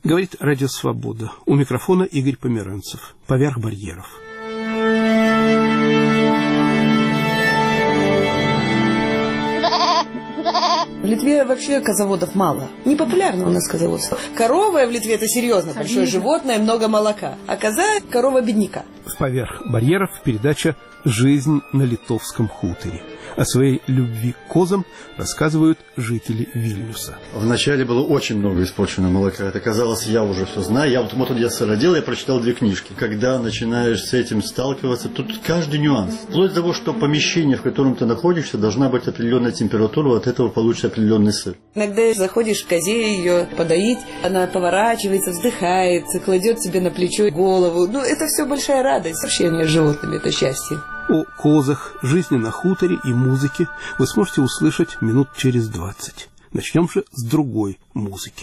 Говорит Радио Свобода. У микрофона Игорь Померанцев. «Поверх барьеров». В Литве вообще козаводов мало. Не популярно у нас козоводство. Корова в Литве — это серьезно большое животное, много молока. А коза — корова бедняка. В «Поверх барьеров» передача «Жизнь на литовском хуторе». О своей любви к козам рассказывают жители Вильнюса. Вначале было очень много испорченного молока. Это казалось, я уже все знаю. Я сородил, я прочитал 2 книжки. Когда начинаешь с этим сталкиваться, тут каждый нюанс. Вплоть до того, что помещение, в котором ты находишься, должна быть определенная температура, от этого получится определенный сыр. Иногда заходишь к козе ее подоить, она поворачивается, вздыхает, кладет себе на плечо голову. Это все большая радость. Общение с животными — это счастье. О козах, жизни на хуторе и музыке вы сможете услышать минут через 20. Начнем же с другой музыки.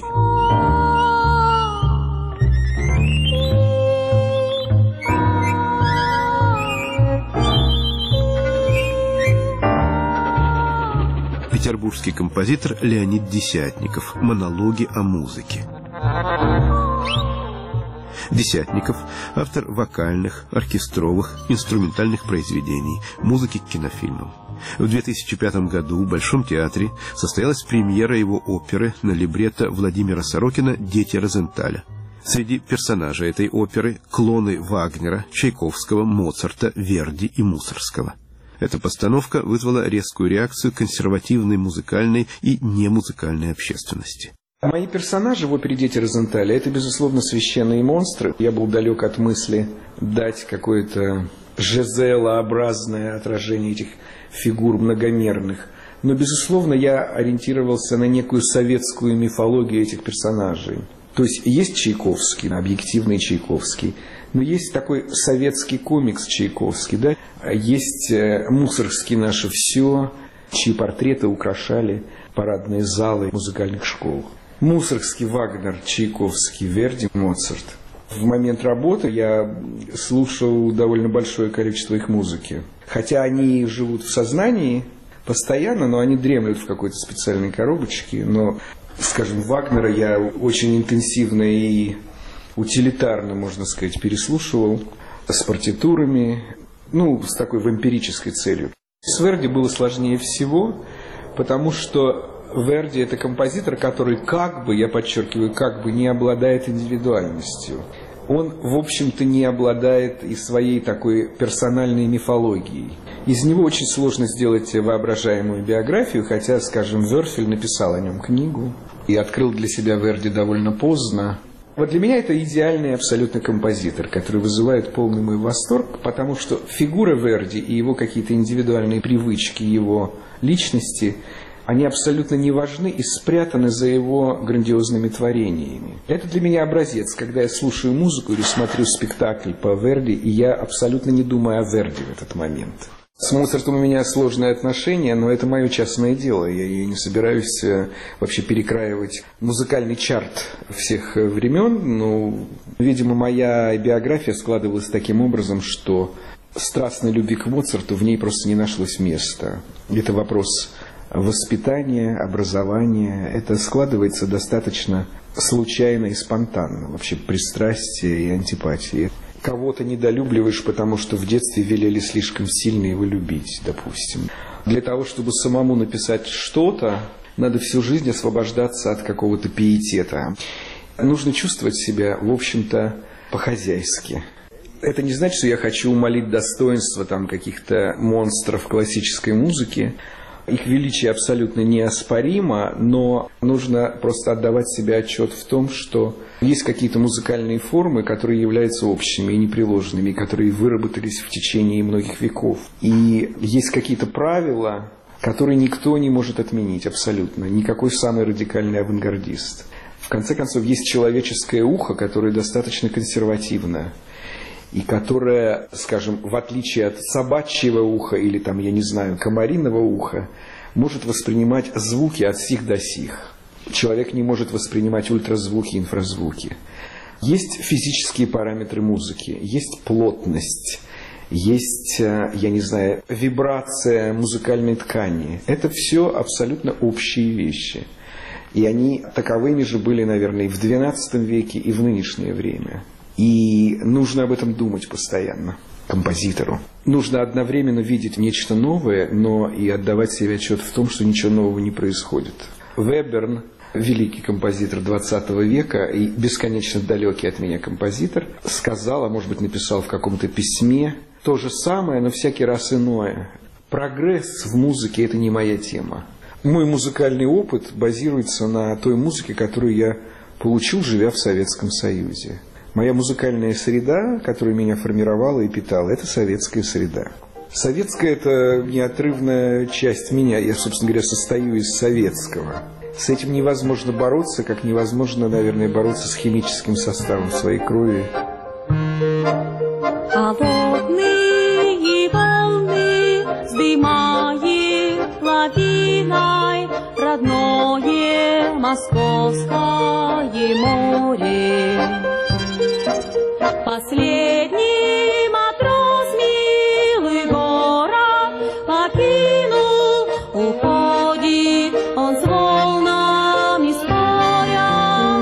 Петербургский композитор Леонид Десятников. Монологи о музыке. Десятников – автор вокальных, оркестровых, инструментальных произведений, музыки к кинофильмам. В 2005 году в Большом театре состоялась премьера его оперы на либретто Владимира Сорокина «Дети Розенталя». Среди персонажей этой оперы – клоны Вагнера, Чайковского, Моцарта, Верди и Мусоргского. Эта постановка вызвала резкую реакцию консервативной музыкальной и немузыкальной общественности. Мои персонажи в опере «Дети Розенталя» — это, безусловно, священные монстры. Я был далек от мысли дать какое-то жизелообразное отражение этих фигур многомерных. Но, безусловно, я ориентировался на некую советскую мифологию этих персонажей. То есть Чайковский, объективный Чайковский, но есть такой советский комикс Чайковский, да? Есть Мусоргский «Наше все», чьи портреты украшали парадные залы музыкальных школ. Мусоргский, Вагнер, Чайковский, Верди, Моцарт. В момент работы я слушал довольно большое количество их музыки. Хотя они живут в сознании постоянно, но они дремлют в какой-то специальной коробочке. Но, скажем, Вагнера я очень интенсивно и утилитарно, можно сказать, переслушивал с партитурами, с такой вампирической целью. С Верди было сложнее всего, потому что Верди — это композитор, который я подчеркиваю, не обладает индивидуальностью. Он, в общем-то, не обладает и своей такой персональной мифологией. Из него очень сложно сделать воображаемую биографию, хотя, скажем, Вёрфель написал о нем книгу и открыл для себя Верди довольно поздно. Вот для меня это идеальный абсолютно композитор, который вызывает полный мой восторг, потому что фигура Верди и его какие-то индивидуальные привычки, его личности, они абсолютно не важны и спрятаны за его грандиозными творениями. Это для меня образец, когда я слушаю музыку или смотрю спектакль по Верди, и я абсолютно не думаю о Верди в этот момент. С Моцартом у меня сложные отношения, но это мое частное дело. Я не собираюсь вообще перекраивать музыкальный чарт всех времен. Видимо, моя биография складывалась таким образом, что страстной любви к Моцарту в ней просто не нашлось места. Это вопрос воспитания, образования. Это складывается достаточно случайно и спонтанно. Вообще пристрастие и антипатия. Кого-то недолюбливаешь, потому что в детстве велели слишком сильно его любить, допустим. Для того, чтобы самому написать что-то, надо всю жизнь освобождаться от какого-то пиетета. Нужно чувствовать себя, в общем-то, по-хозяйски. Это не значит, что я хочу умалить достоинство каких-то монстров классической музыки. Их величие абсолютно неоспоримо, но нужно просто отдавать себе отчет в том, что есть какие-то музыкальные формы, которые являются общими и непреложными, которые выработались в течение многих веков. И есть какие-то правила, которые никто не может отменить абсолютно, никакой самый радикальный авангардист. В конце концов, есть человеческое ухо, которое достаточно консервативно, и которая, скажем, в отличие от собачьего уха или комариного уха, может воспринимать звуки от сих до сих. Человек не может воспринимать ультразвуки, инфразвуки. Есть физические параметры музыки, есть плотность, есть, вибрация музыкальной ткани. Это все абсолютно общие вещи. И они таковыми же были, наверное, и в XII веке, и в нынешнее время. И нужно об этом думать постоянно композитору. Нужно одновременно видеть нечто новое, но и отдавать себе отчет в том, что ничего нового не происходит. Веберн, великий композитор XX века и бесконечно далекий от меня композитор, сказал, а может быть написал в каком-то письме, то же самое, но всякий раз иное. Прогресс в музыке – это не моя тема. Мой музыкальный опыт базируется на той музыке, которую я получил, живя в Советском Союзе. Моя музыкальная среда, которая меня формировала и питала, это советская среда. Советская – это неотрывная часть меня. Я, собственно говоря, состою из советского. С этим невозможно бороться, как невозможно, наверное, бороться с химическим составом своей крови. Холодные волны вздымает лавиной родное Московское море. Последний матрос милый город покинул, уходит он с волнами споря.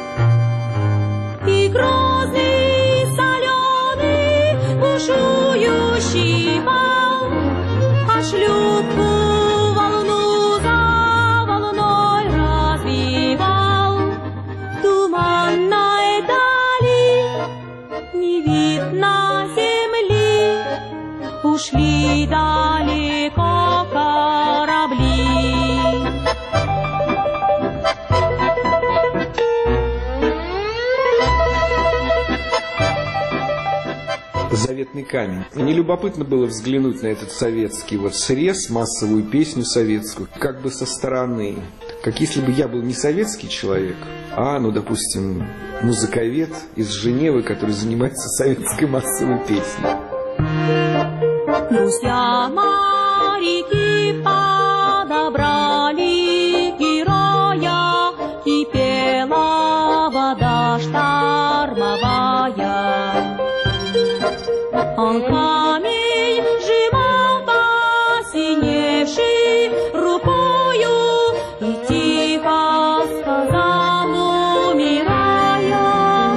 И грозный соленый бушующий вал, а шлюпку волну за волной развивал. Туманной дали не видно земли, ушли далеко корабли. Заветный камень. Мне любопытно было взглянуть на этот советский срез, массовую песню советскую, как бы со стороны. Как если бы я был не советский человек, а, допустим, музыковед из Женевы, который занимается советской массовой песней. Друзья моряки подобрали героя, кипела вода штормовая. Он камень сжимал посиневший рукою и тихо сказал, умирая: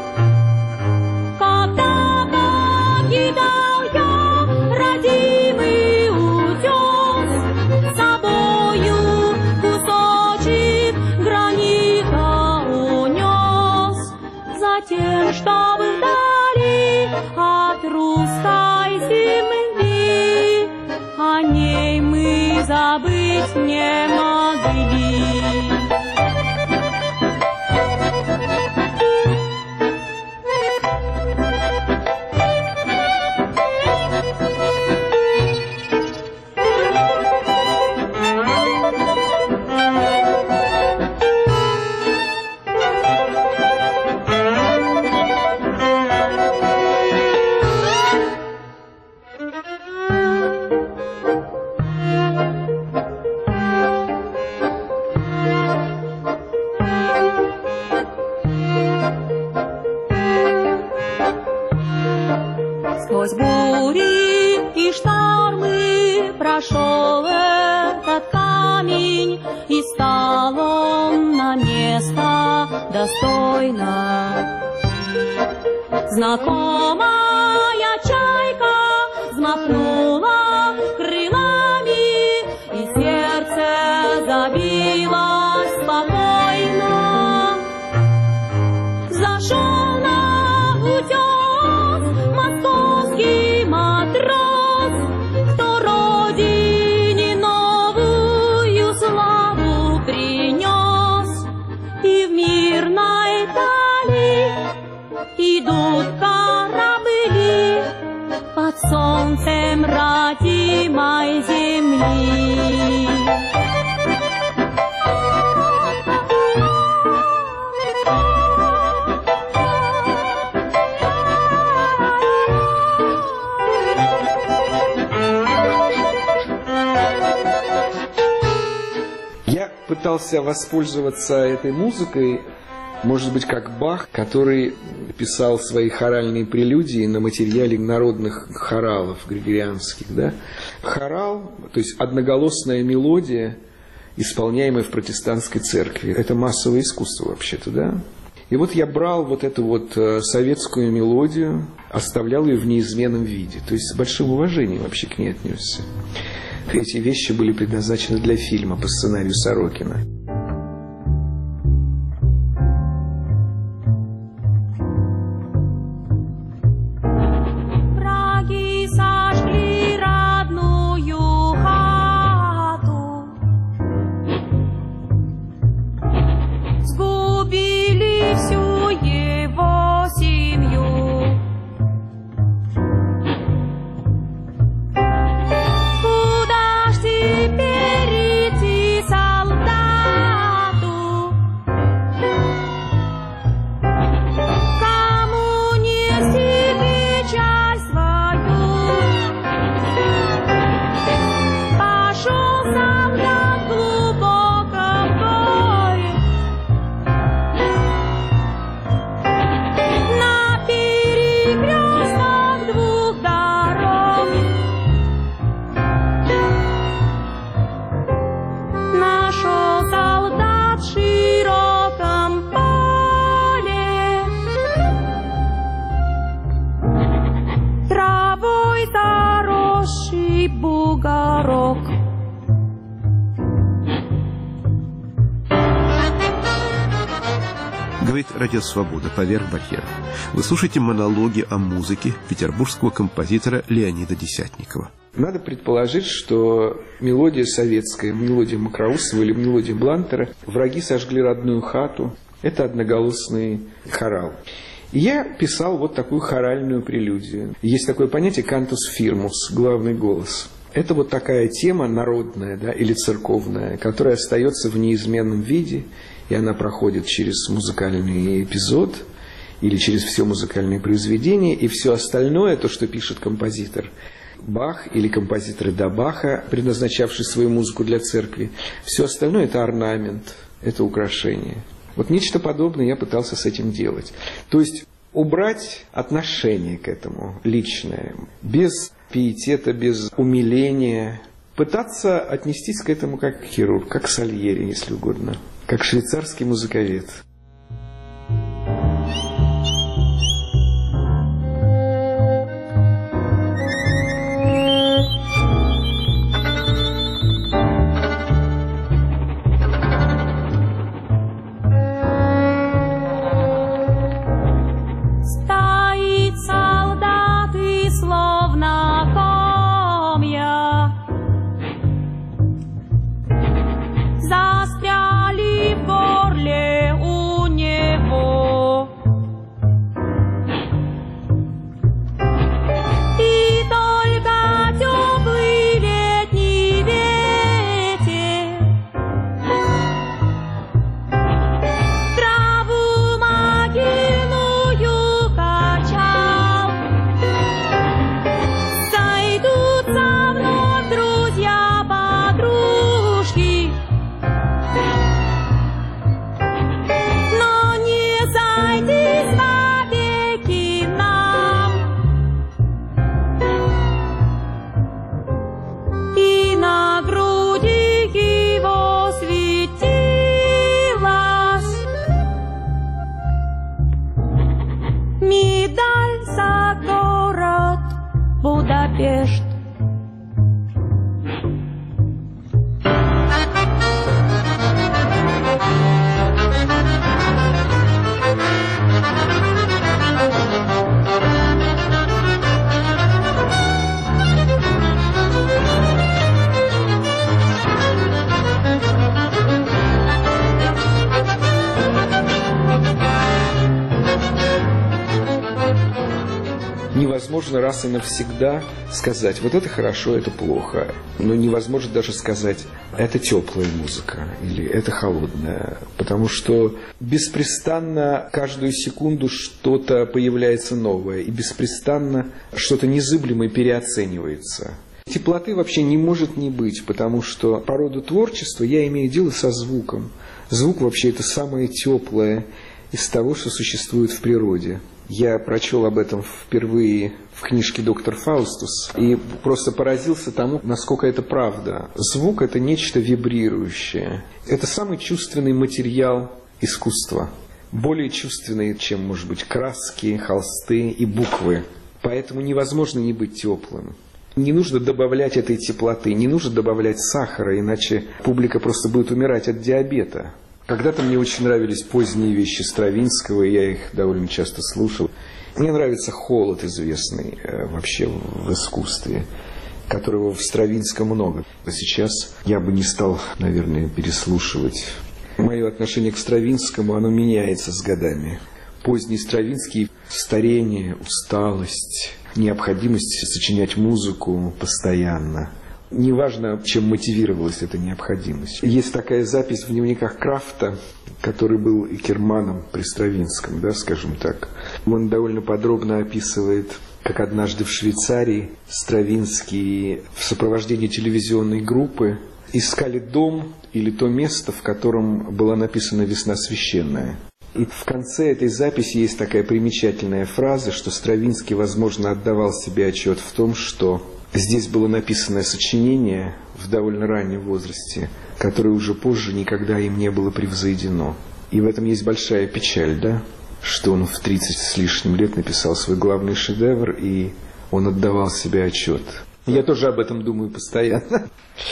когда покидал я родимый утес, с собою кусочек гранита унес, затем, чтобы вдали от русской земли о ней мы забыть не могли. Сквозь бури и штормы прошел этот камень, и стал он на место достойно. Знакомая чайка взмахнула крылами, и сердце забилось спокойно. Зашел на утес московский матрос, кто родине новую славу принес. И в мирной дали идут корабли под солнцем родимой земли. Я пытался воспользоваться этой музыкой, может быть, как Бах, который писал свои хоральные прелюдии на материале народных хоралов григорианских. Да? Хорал, то есть одноголосная мелодия, исполняемое в протестантской церкви. Это массовое искусство вообще-то, да? И вот я брал вот эту вот советскую мелодию, оставлял ее в неизменном виде. То есть с большим уважением вообще к ней отнесся. Эти вещи были предназначены для фильма по сценарию Сорокина. Говорит «Радио Свобода», поверх барьеров. Вы слушаете монологи о музыке петербургского композитора Леонида Десятникова. Надо предположить, что мелодия советская, мелодия Мокроусова или мелодия Блантера «Враги сожгли родную хату» – это одноголосный хорал. И я писал вот такую хоральную прелюдию. Есть такое понятие «кантус фирмус» – главный голос. Это вот такая тема народная, да, или церковная, которая остается в неизменном виде, и она проходит через музыкальный эпизод или через все музыкальное произведение, и все остальное, то, что пишет композитор Бах или композиторы до Баха, предназначавшие свою музыку для церкви, все остальное – это орнамент, это украшение. Вот нечто подобное я пытался с этим делать. То есть убрать отношение к этому личное, без пиетета, без умиления, пытаться отнестись к этому как хирург, как Сальери, если угодно, как швейцарский музыковед. Будапешт. Невозможно раз и навсегда сказать, вот это хорошо, это плохо. Но невозможно даже сказать, это теплая музыка или это холодная. Потому что беспрестанно каждую секунду что-то появляется новое. И беспрестанно что-то незыблемое переоценивается. Теплоты вообще не может не быть, потому что по роду творчества я имею дело со звуком. Звук вообще это самое теплое из того, что существует в природе. Я прочел об этом впервые в книжке «Доктор Фаустус» и просто поразился тому, насколько это правда. Звук – это нечто вибрирующее. Это самый чувственный материал искусства. Более чувственный, чем, может быть, краски, холсты и буквы. Поэтому невозможно не быть теплым. Не нужно добавлять этой теплоты, не нужно добавлять сахара, иначе публика просто будет умирать от диабета. Когда-то мне очень нравились поздние вещи Стравинского, и я их довольно часто слушал. Мне нравится холод, известный вообще в искусстве, которого в Стравинском много. А сейчас я бы не стал, наверное, переслушивать. Мое отношение к Стравинскому, оно меняется с годами. Поздний Стравинский – старение, усталость, необходимость сочинять музыку постоянно. Неважно, чем мотивировалась эта необходимость. Есть такая запись в дневниках Крафта, который был и Керманом при Стравинском, да, скажем так. Он довольно подробно описывает, как однажды в Швейцарии Стравинский в сопровождении телевизионной группы искали дом или то место, в котором была написана «Весна священная». И в конце этой записи есть такая примечательная фраза, что Стравинский, возможно, отдавал себе отчет в том, что здесь было написанное сочинение в довольно раннем возрасте, которое уже позже никогда им не было превзойдено. И в этом есть большая печаль, да? Что он в 30 с лишним лет написал свой главный шедевр, и он отдавал себе отчет. Я тоже об этом думаю постоянно.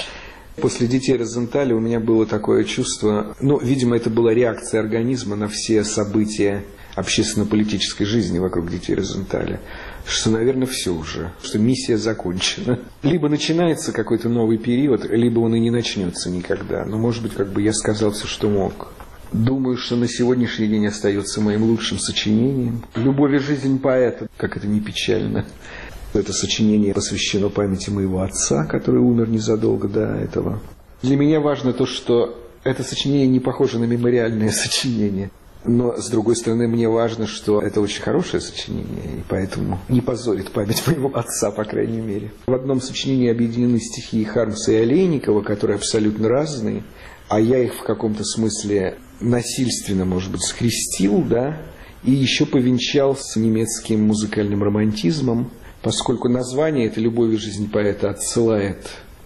После «Детей Розенталя» у меня было такое чувство, видимо, это была реакция организма на все события общественно-политической жизни вокруг «Детей Розенталя», что, наверное, все уже, что миссия закончена. Либо начинается какой-то новый период, либо он и не начнется никогда. Но, может быть, я сказал все, что мог. Думаю, что на сегодняшний день остается моим лучшим сочинением. «Любовь и жизнь поэта», как это не печально. Это сочинение посвящено памяти моего отца, который умер незадолго до этого. Для меня важно то, что это сочинение не похоже на мемориальное сочинение. Но, с другой стороны, мне важно, что это очень хорошее сочинение, и поэтому не позорит память моего отца, по крайней мере. В одном сочинении объединены стихи Хармса и Олейникова, которые абсолютно разные, а я их в каком-то смысле насильственно, может быть, скрестил, да, и еще повенчал с немецким музыкальным романтизмом, поскольку название «Это любовь и жизнь поэта» отсылает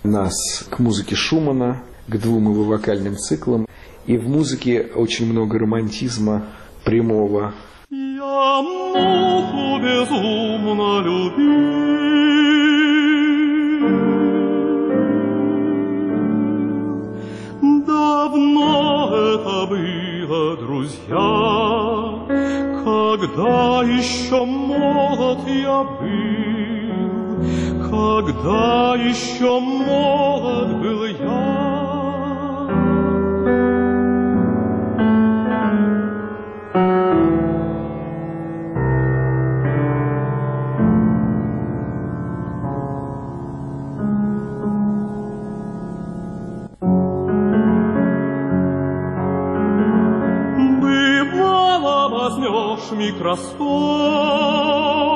нас к музыке Шумана, к двум его вокальным циклам. И в музыке очень много романтизма прямого. Я муху безумно любил, давно это было, друзья, когда еще молод я был, когда еще молод был я. Бывало, возьмешь микроскоп,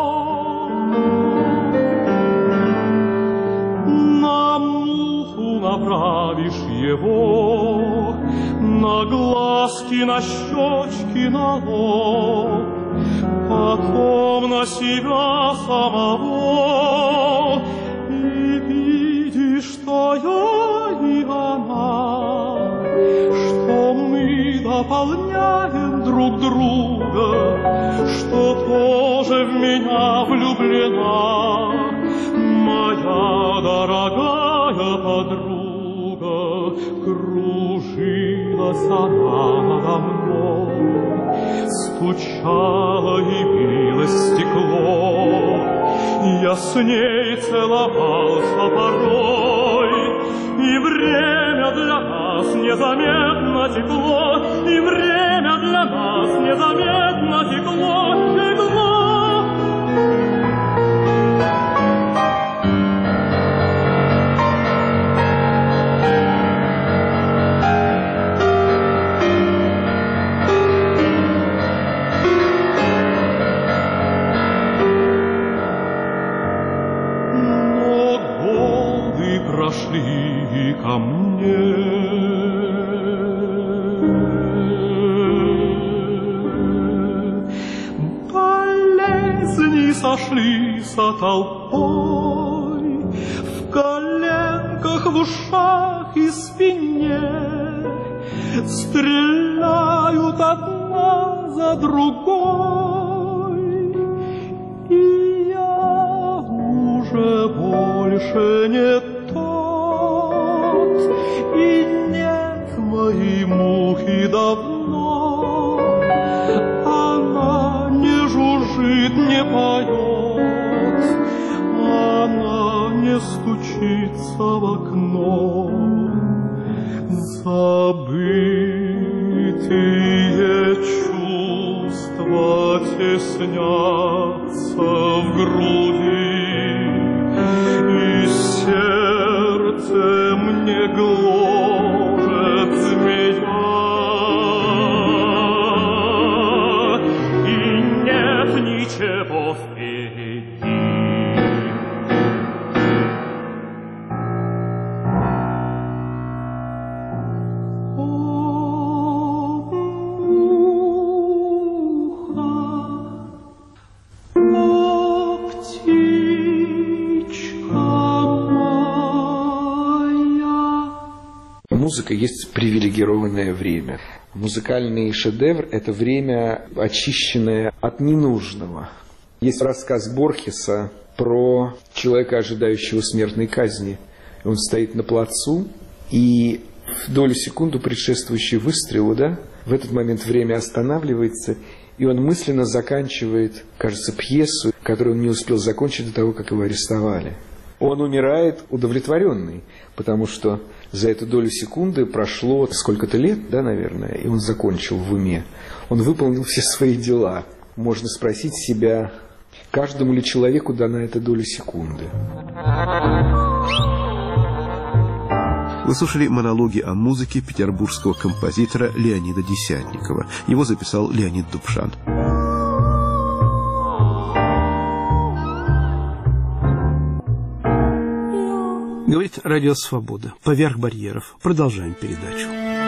направишь его на глазки, на щечки, на лоб, потом на себя самого, и видишь, что я и она, что мы дополняем друг друга, что тоже в меня влюблена моя дорогая подруга. Кружилась она надо мной, стучала и билось стекло. Я с ней целовался порой, и время для нас незаметно текло, и время для нас незаметно текло, текло. Прошли ко мне, сошлись толпой, в коленках, в ушах и спине стреляют одна за другой, и я уже больше не тот, и нет моей мухи давно. Она не жужжит, не поет, она не стучится в окно. Забытые чувства теснятся в груди, и сердце мне гложет змея, и нет ничего впереди. Музыка есть привилегированное время. Музыкальный шедевр – это время, очищенное от ненужного. Есть рассказ Борхеса про человека, ожидающего смертной казни. Он стоит на плацу, и в долю секунды, предшествующую выстрелу, в этот момент время останавливается, и он мысленно заканчивает, кажется, пьесу, которую он не успел закончить до того, как его арестовали. Он умирает удовлетворенный, потому что за эту долю секунды прошло сколько-то лет, наверное, и он закончил в уме. Он выполнил все свои дела. Можно спросить себя, каждому ли человеку дана эта доля секунды. Вы слушали монологи о музыке петербургского композитора Леонида Десятникова. Его записал Леонид Дубшан. Говорит Радио Свобода. Поверх барьеров. Продолжаем передачу.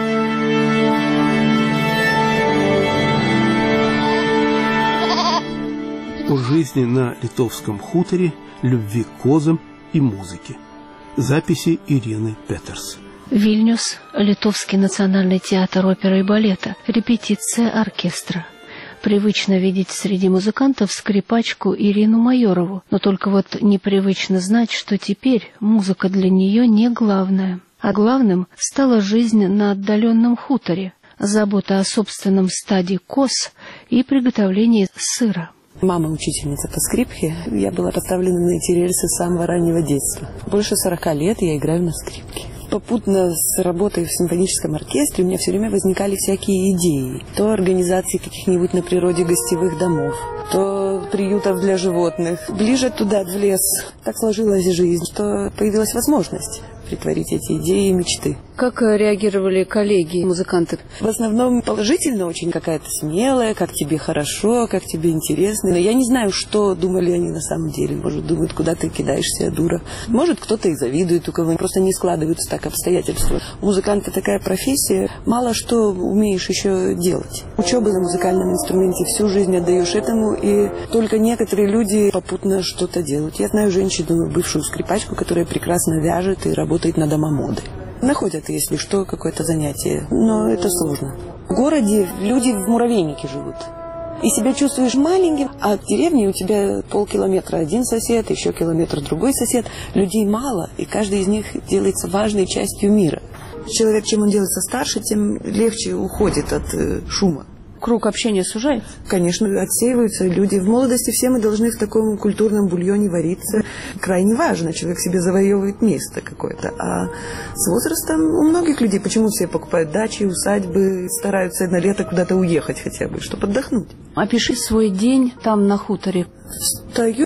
О жизни на литовском хуторе, любви к козам и музыке. Записи Ирины Петерс. Вильнюс, Литовский национальный театр оперы и балета. Репетиция оркестра. Привычно видеть среди музыкантов скрипачку Ирину Майорову, но только вот непривычно знать, что теперь музыка для нее не главное. А главным стала жизнь на отдаленном хуторе, забота о собственном стаде коз и приготовление сыра. Мама учительница по скрипке. Я была поставлена на эти рельсы с самого раннего детства. Больше 40 лет я играю на скрипке. Попутно с работой в симфоническом оркестре у меня все время возникали всякие идеи. То организации каких-нибудь на природе гостевых домов, то приютов для животных. Ближе туда, в лес. Так сложилась жизнь, что появилась возможность притворить эти идеи и мечты. Как реагировали коллеги, музыканты? В основном положительно очень, какая-то смелая, как тебе хорошо, как тебе интересно. Но я не знаю, что думали они на самом деле. Может, думают, куда ты кидаешься, дура. Может, кто-то и завидует, у кого просто не складываются так обстоятельства. У музыканта такая профессия, мало что умеешь еще делать. Учеба на музыкальном инструменте, всю жизнь отдаешь этому, и только некоторые люди попутно что-то делают. Я знаю женщину, бывшую скрипачку, которая прекрасно вяжет и работает на дома моды. Находят, если что, какое-то занятие, но это сложно. В городе люди в муравейнике живут. И себя чувствуешь маленьким, а в деревне у тебя полкилометра один сосед, еще километр другой сосед. Людей мало, и каждый из них делается важной частью мира. Человек, чем он делается старше, тем легче уходит от шума. Круг общения сужается? Конечно, отсеиваются люди. В молодости все мы должны в таком культурном бульоне вариться. Крайне важно, человек себе завоевывает место какое-то. А с возрастом у многих людей, почему все покупают дачи, усадьбы, стараются на лето куда-то уехать хотя бы, чтобы отдохнуть. Опиши свой день там на хуторе. Встаю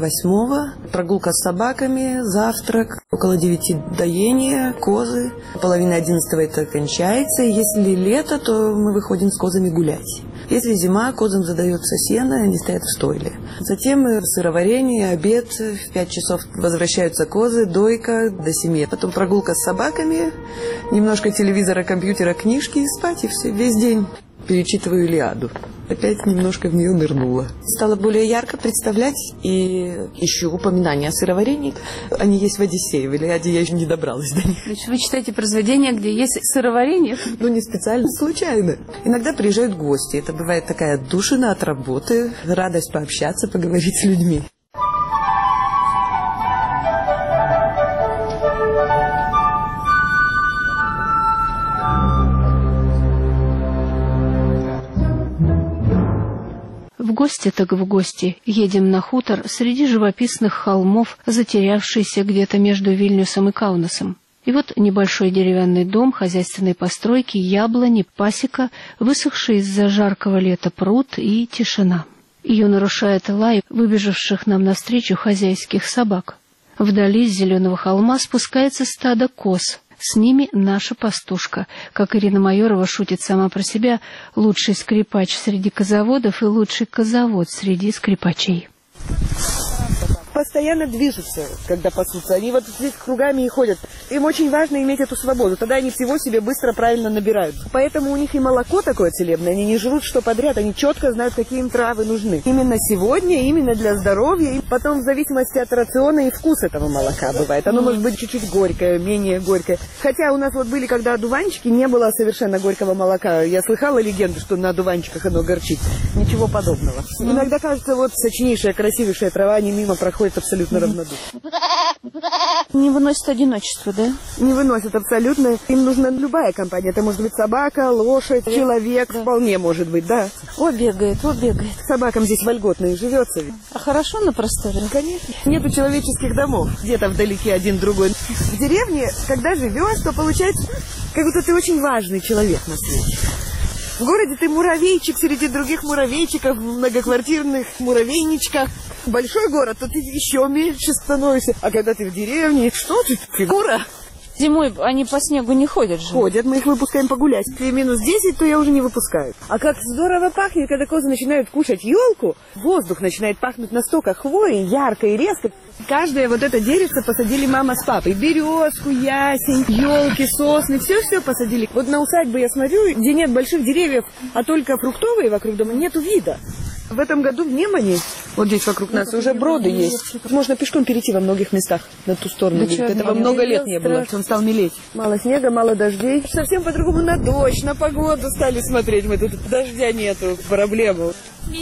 7:30, прогулка с собаками, завтрак, около 9 доение, козы. 10:30 это кончается. И если лето, то мы выходим с козами гулять. Если зима, козам задается сено, они стоят в стойле. Затем сыроварение, обед, в 5 часов возвращаются козы, дойка до 7. Потом прогулка с собаками, немножко телевизора, компьютера, книжки и спать, и все, весь день. перечитываю «Илиаду». Опять немножко в нее нырнула. Стала более ярко представлять и ищу упоминания о сыроварении. Они есть в «Одиссее», в «Илиаде» я еще не добралась до них. Значит, вы читаете произведения, где есть сыроварение? Ну, не специально, случайно. Иногда приезжают гости. Это бывает такая отдушина от работы, радость пообщаться, поговорить с людьми. В гости так в гости. Едем на хутор среди живописных холмов, затерявшийся где-то между Вильнюсом и Каунасом. И вот небольшой деревянный дом хозяйственной постройки, яблони, пасека, высохший из-за жаркого лета пруд и тишина. Ее нарушает лай выбежавших нам навстречу хозяйских собак. Вдали с зеленого холма спускается стадо коз. С ними наша пастушка. Как Ирина Майорова шутит сама про себя, лучший скрипач среди козоводов и лучший козовод среди скрипачей. Постоянно движутся, когда пасутся. Они вот здесь кругами и ходят. Им очень важно иметь эту свободу. Тогда они всего себе быстро, правильно набирают. Поэтому у них и молоко такое целебное. Они не жрут что подряд. Они четко знают, какие им травы нужны. Именно сегодня, именно для здоровья. И потом в зависимости от рациона и вкус этого молока бывает. Оно может быть чуть-чуть горькое, менее горькое. Хотя у нас вот были, когда одуванчики, не было совершенно горького молока. Я слыхала легенду, что на одуванчиках оно горчит. Ничего подобного. Иногда кажется, вот сочнейшая, красивейшая трава, они мимо проходят абсолютно равнодушно. Не выносит одиночество, да? Не выносят абсолютно. Им нужна любая компания. Это может быть собака, лошадь, человек. Да. Вполне может быть, да. О, бегает. Собакам здесь вольготно и живется. А хорошо на просторе? Конечно. Нету человеческих домов. Где-то вдалеке один другой. В деревне, когда живешь, то получается, как будто ты очень важный человек на свете. В городе ты муравейчик среди других муравейчиков, в многоквартирных муравейничках. Большой город, то ты еще меньше становишься. А когда ты в деревне, что ты, фигура? Зимой они по снегу не ходят же? Ходят, мы их выпускаем погулять. Если минус 10, то я уже не выпускаю. А как здорово пахнет, когда козы начинают кушать елку, воздух начинает пахнуть настолько хвоей, ярко и резко. Каждое вот это деревце посадили мама с папой. Березку, ясень, елки, сосны, все-все посадили. Вот на усадьбу я смотрю, где нет больших деревьев, а только фруктовые вокруг дома, нету вида. В этом году в Немане, вот здесь вокруг нас, уже броды есть. Можно пешком перейти во многих местах на ту сторону. Этого много лет не было. Он стал мелеть. Мало снега, мало дождей. Совсем по-другому на дождь, на погоду стали смотреть. Мы тут дождя нету, проблема.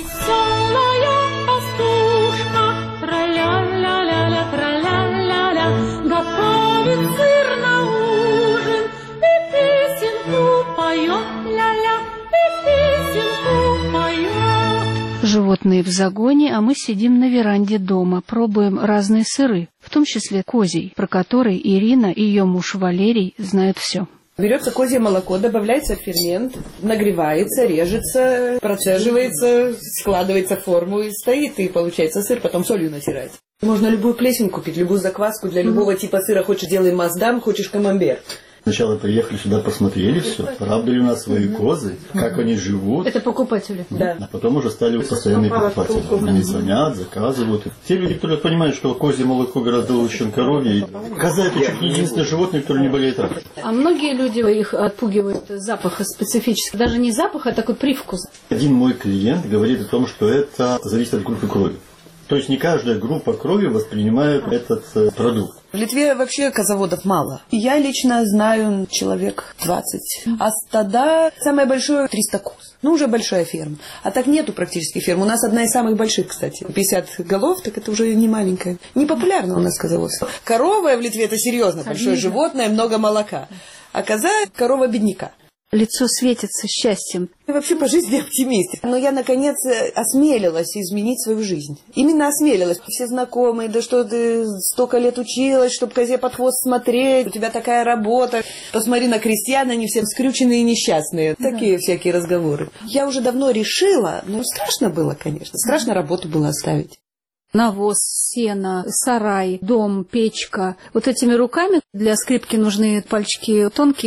Веселая пастушка, тра-ля-ля-ля-ля, тра-ля-ля-ля, готовит сыр на ужин и песенку поет, ля-ля, и песенку поет. Животные в загоне, а мы сидим на веранде дома, пробуем разные сыры, в том числе козий, про который Ирина и ее муж Валерий знают все. Берется козье молоко, добавляется фермент, нагревается, режется, процеживается, складывается в форму и стоит, и получается сыр, потом солью натирать. Можно любую плесень купить, любую закваску для любого типа сыра. Хочешь, делай маздам, хочешь, камамбер. Сначала приехали сюда, посмотрели все, правда ли у нас свои козы, как они живут. Это покупатели? Да. А потом уже стали постоянные покупатели. Они звонят, заказывают. Те люди, которые понимают, что козье молоко гораздо лучше, чем коровье. Коза — это чуть не единственное животное, которое не болеет раком. А многие люди их отпугивают запаха специфически. Даже не запах, а такой привкус. Один мой клиент говорит о том, что это зависит от группы крови. То есть не каждая группа крови воспринимает этот продукт. В Литве вообще козоводов мало. Я лично знаю человек 20. А стада самое большое 300 коз. Ну, уже большая ферма. А так нету практически ферм. У нас одна из самых больших, кстати. 50 голов, так это уже не маленькая. Не популярно у нас козоводство. Корова в Литве — это серьезно большое животное, много молока. А коза — корова бедняка. Лицо светится счастьем. Я вообще по жизни оптимист. Но я, наконец, осмелилась изменить свою жизнь. Именно осмелилась. Все знакомые, да что ты столько лет училась, чтобы козе под хвост смотреть, у тебя такая работа. Посмотри на крестьян, они все скрюченные и несчастные. Такие всякие разговоры. Я уже давно решила, но страшно было, конечно. Страшно работу было оставить. Навоз, сено, сарай, дом, печка. Вот этими руками для скрипки нужны пальчики тонкие.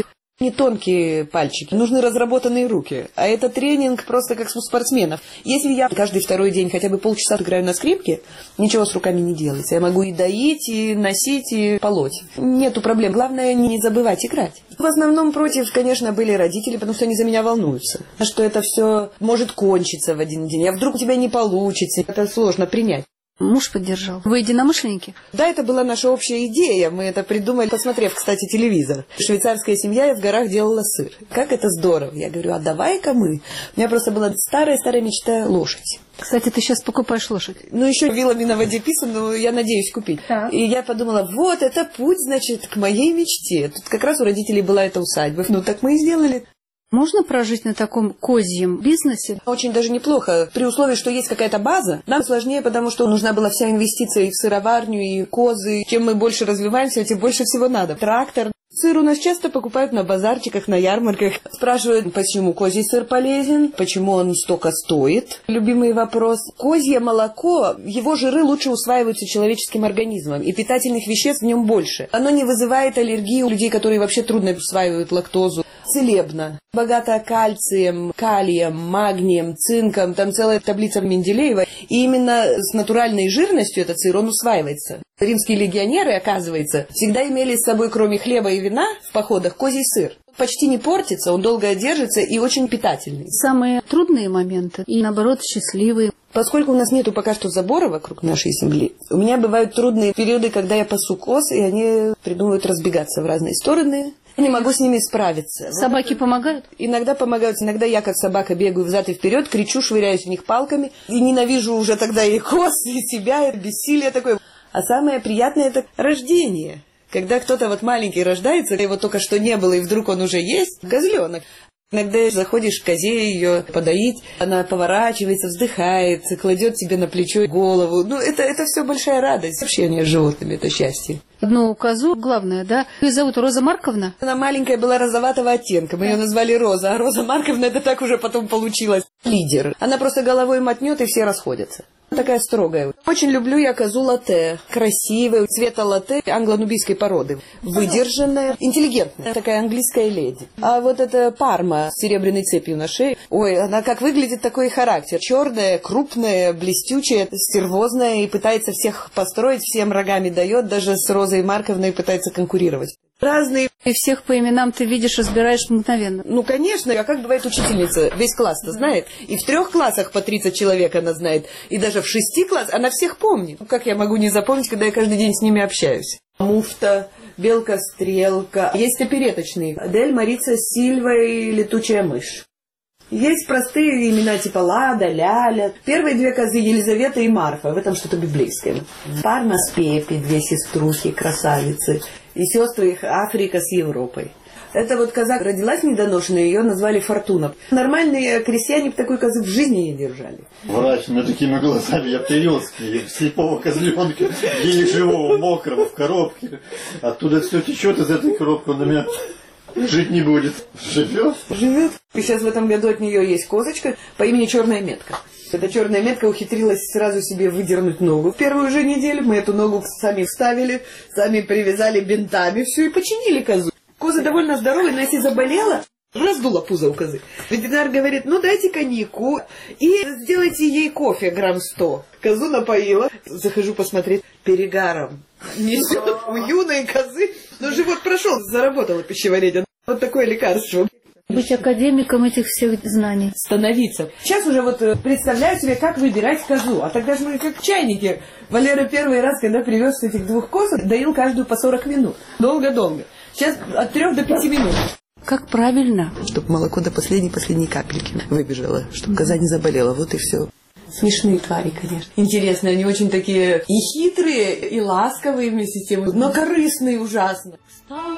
Не тонкие пальчики, нужны разработанные руки. А это тренинг просто как у спортсменов. Если я каждый второй день хотя бы полчаса играю на скрипке, ничего с руками не делается. Я могу и доить, и носить, и полоть. Нету проблем. Главное не забывать играть. В основном против, конечно, были родители, потому что они за меня волнуются. Что это все может кончиться в один день. А вдруг у тебя не получится. Это сложно принять. Муж поддержал. Вы единомышленники? Да, это была наша общая идея. Мы это придумали, посмотрев, кстати, телевизор. Швейцарская семья, я в горах делала сыр. Как это здорово. Я говорю, а давай-ка мы. У меня просто была старая-старая мечта лошадь. Кстати, ты сейчас покупаешь лошадь. Ну, еще вилами на воде писано, но я надеюсь купить. Так. И я подумала, вот это путь, значит, к моей мечте. Тут как раз у родителей была эта усадьба. Ну, так мы и сделали. Можно прожить на таком козьем бизнесе? Очень даже неплохо. При условии, что есть какая-то база. Нам сложнее, потому что нужна была вся инвестиция и в сыроварню, и козы. Чем мы больше развиваемся, тем больше всего надо. Трактор. Сыр у нас часто покупают на базарчиках, на ярмарках. Спрашивают, почему козий сыр полезен, почему он столько стоит. Любимый вопрос. Козье молоко, его жиры лучше усваиваются человеческим организмом, и питательных веществ в нем больше. Оно не вызывает аллергии у людей, которые вообще трудно усваивают лактозу. Целебно. Богато кальцием, калием, магнием, цинком. Там целая таблица Менделеева. И именно с натуральной жирностью этот сыр, он усваивается. Римские легионеры, оказывается, всегда имели с собой, кроме хлеба и вина, в походах козий сыр. Почти не портится, он долго держится и очень питательный. Самые трудные моменты и, наоборот, счастливые. Поскольку у нас нету пока что забора вокруг нашей земли, у меня бывают трудные периоды, когда я пасу коз, и они придумывают разбегаться в разные стороны. Я не могу с ними справиться. Собаки помогают? Иногда помогают. Иногда я, как собака, бегаю взад и вперед, кричу, швыряюсь в них палками. И ненавижу уже тогда и коз, и себя, и бессилие такое. А самое приятное – это рождение. Когда кто-то вот маленький рождается, его только что не было, и вдруг он уже есть, козленок. Иногда заходишь к козе ее подоить, она поворачивается, вздыхает, кладет тебе на плечо голову. Ну, это все большая радость. Общение с животными – это счастье. Одну козу, главное, да? Ее зовут Роза Марковна? Она маленькая была розоватого оттенка, мы ее назвали Роза, а Роза Марковна – это так уже потом получилось. Лидер. Она просто головой мотнет, и все расходятся. Такая строгая. Очень люблю я козу латте. Красивая, цвета латте, англо-нубийской породы. Выдержанная, интеллигентная. Такая английская леди. А вот эта парма с серебряной цепью на шее. Ой, она как выглядит, такой характер. Черная, крупная, блестючая, стервозная и пытается всех построить, всем рогами дает. Даже с Розой Марковной пытается конкурировать. Разные. И всех по именам ты видишь, разбираешь мгновенно. Ну, конечно. А как бывает учительница? Весь класс-то знает. И в 3 классах по 30 человек она знает. И даже в 6 классах она всех помнит. Ну, как я могу не запомнить, когда я каждый день с ними общаюсь? Муфта, Белка-стрелка. Есть опереточные. Адель, Марица, Сильва и Летучая мышь. Есть простые имена типа Лада, Ляля. Первые 2 козы Елизавета и Марфа. В этом что-то библейское. Парма с Пеппи, 2 сеструхи, красавицы. И сестры их Африка с Европой. Эта вот коза родилась недоношенная, ее назвали Фортуна. Нормальные крестьяне такой козы в жизни не держали. Врач, у меня такими глазами, я перёцкий, слепого козленка, еле живого, мокрого, в коробке. Оттуда все течет из этой коробки, он на меня жить не будет. Живет? Живет. И сейчас в этом году от нее есть козочка по имени Черная метка. Эта черная метка ухитрилась сразу себе выдернуть ногу. В первую же неделю мы эту ногу сами вставили, сами привязали бинтами, все и починили козу. Коза довольно здоровая, но если заболела, раздула пузо у козы. Ветеринар говорит, ну дайте коньяку и сделайте ей кофе грамм 100. Козу напоила. Захожу посмотреть, перегаром несет у юной козы. Но живот прошел, заработало пищеварение. Вот такое лекарство. Быть академиком этих всех знаний. Становиться. Сейчас уже вот представляю себе, как выбирать козу. А тогда же мы как чайники. Валера первый раз, когда привез этих 2 коз, доил каждую по 40 минут. Долго-долго. Сейчас от 3 до 5 минут. Как правильно? Чтобы молоко до последней капельки выбежало. Чтобы коза не заболела. Вот и все. Смешные твари, конечно. Интересные. Они очень такие и хитрые, и ласковые вместе с тем. Но корыстные ужасно. К столу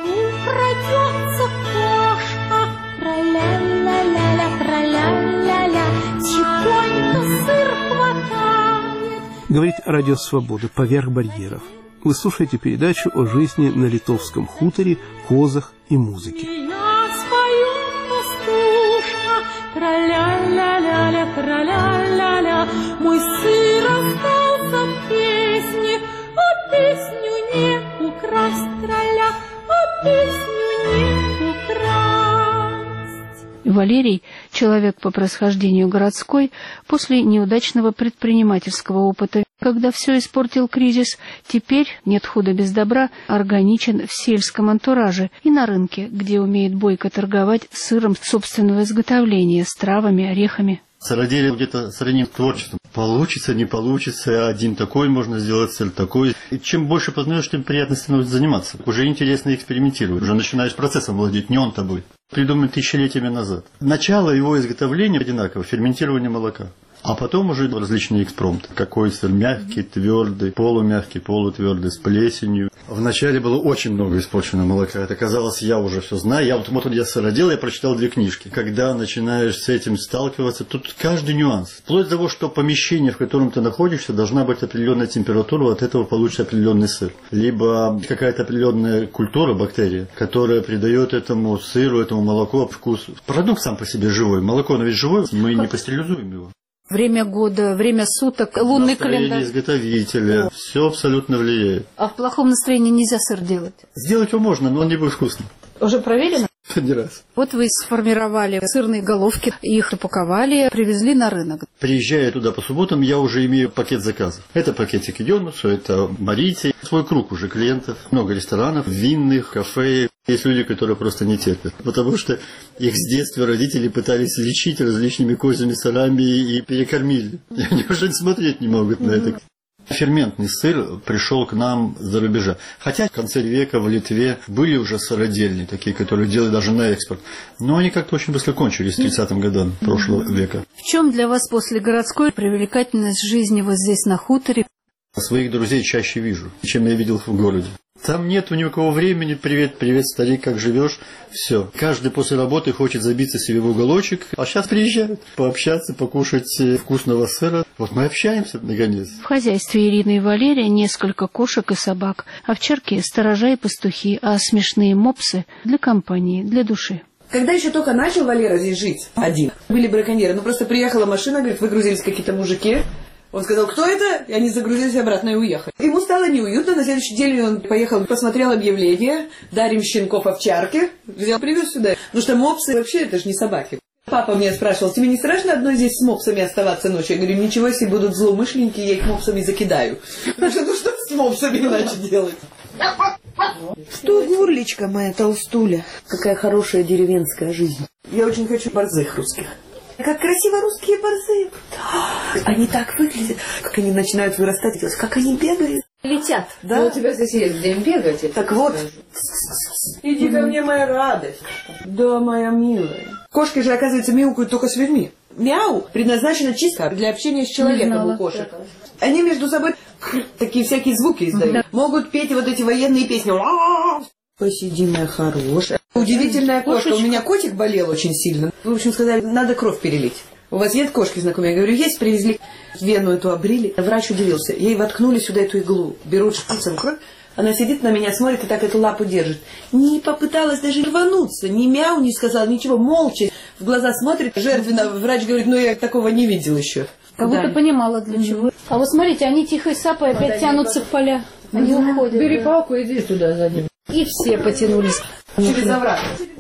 крадется кошка. Тра-ля-ля-ля-ля, тра-ля-ля-ля. Тихонько сыр хватает. Говорит Радио Свобода поверх барьеров. Вы слушаете передачу о жизни на литовском хуторе, козах и музыке. Я спою, пастушка, тра-ля-ля-ля-ля, тра-ля-ля-ля. Мой сыр остался в песне, а песню не украсть, тра-ля, а песню не украсть. Валерий, человек по происхождению городской, после неудачного предпринимательского опыта, когда все испортил кризис, теперь, нет худа без добра, органичен в сельском антураже и на рынке, где умеет бойко торговать сыром собственного изготовления, с травами, орехами. Сыроделие где-то сравним с творчеством. Получится, не получится, один такой можно сделать, сыр такой. И чем больше познаешь, тем приятно становится заниматься. Уже интересно экспериментировать, уже начинаешь процессом владеть, не он тобой. Придумали тысячелетиями назад. Начало его изготовления одинаково, ферментирование молока. А потом уже различные экспромты. Какой сыр мягкий, твердый, полумягкий, полутвердый, с плесенью. Вначале было очень много испорченного молока. Это казалось, я уже все знаю. Я сыродел, я прочитал 2 книжки. Когда начинаешь с этим сталкиваться, тут каждый нюанс. Вплоть до того, что помещение, в котором ты находишься, должна быть определенная температура, от этого получится определенный сыр. Либо какая-то определенная культура, бактерия, которая придает этому сыру, этому молоку вкус. Продукт сам по себе живой. Молоко, оно ведь живое, мы не пастеризуем его. Время года, время суток, лунный календарь. Изготовителя, все абсолютно влияет. А в плохом настроении нельзя сыр делать? Сделать его можно, но он не будет вкусным. Уже проверено? Не раз. Вот вы сформировали сырные головки, их упаковали, привезли на рынок. Приезжая туда по субботам, я уже имею пакет заказов. Это пакетик Идёнусу, это Марите, свой круг уже клиентов. Много ресторанов, винных, кафе. Есть люди, которые просто не терпят, потому что их с детства родители пытались лечить различными козьими сырами и перекормили. И они уже смотреть не могут на это. Ферментный сыр пришел к нам с-за рубежа. Хотя в конце века в Литве были уже сыродельни, такие, которые делали даже на экспорт. Но они как-то очень быстро кончились к 30-м годам прошлого века. В чем для вас после городской привлекательность жизни вот здесь на хуторе? Своих друзей чаще вижу, чем я видел в городе. Там нету ни у кого времени. Привет, привет, старик, как живешь? Все. Каждый после работы хочет забиться себе в уголочек. А сейчас приезжают пообщаться, покушать вкусного сыра. Вот мы общаемся, наконец. В хозяйстве Ирины и Валерия несколько кошек и собак, овчарки, сторожа и пастухи, а смешные мопсы для компании, для души. Когда еще только начал Валера здесь жить один, были браконьеры. Ну просто приехала машина, говорит, выгрузились какие-то мужики. Он сказал, кто это? И они загрузились обратно и уехали. Ему стало неуютно. На следующий день он поехал, посмотрел объявление. Дарим щенков овчарки. Взял, привез сюда. Потому что мопсы вообще это же не собаки. Папа меня спрашивал, тебе не страшно одной здесь с мопсами оставаться ночью? Я говорю, ничего, если будут злоумышленники, я их мопсами закидаю. Ну что с мопсами иначе делать? Что, Гурличка моя толстуля? Какая хорошая деревенская жизнь. Я очень хочу борзых русских. Как красиво русские борзы. Они так выглядят. Как они начинают вырастать, как они бегают. Летят. Да? Ну, у тебя здесь есть где им бегать. Так вот. Иди ко мне, моя радость. Да, моя милая. Кошки же, оказывается, мяукают только с людьми. Мяу предназначено чисто для общения с человеком у кошек. Они между собой такие всякие звуки издают. Могут петь вот эти военные песни. Посиди, моя хорошая. Удивительная кошка. У меня котик болел очень сильно. В общем, сказали, надо кровь перелить. У вас нет кошки знакомые? Я говорю, есть, привезли. Вену эту обрили. Врач удивился. Ей воткнули сюда эту иглу. Берут шприцем кровь. Она сидит на меня, смотрит и так эту лапу держит. Не попыталась даже рвануться. Ни мяу не сказала, ничего. Молча в глаза смотрит. Жертвенно врач говорит, ну я такого не видел еще. Как будто понимала, для чего. А вот смотрите, они тихой сапой опять тянутся в поля. Они уходят. Бери палку, иди туда за ним. И все потянулись. Через овраг.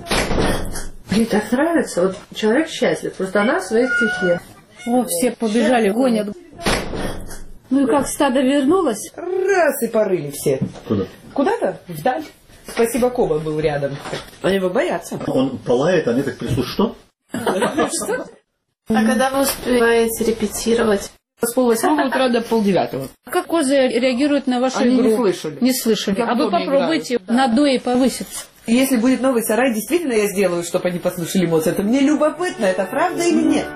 Мне так нравится. Вот человек счастлив. Просто она в своей стихе. О, все побежали, гонят. Ну и как стадо вернулось? Раз и порыли все. Куда? Куда-то? Вдаль. Спасибо, Коба был рядом. Они его боятся. Он палает, они так прислушают. Что? Что? А когда вы успеваете репетировать? С 8:30 утра до 8:30. Как козы реагируют на вашу Они игру? не слышали. Не слышали. Как А вы попробуйте на дуэ повыситься. Если будет новый сарай, действительно я сделаю, чтобы они послушали Моцарта. Мне любопытно, это правда или нет?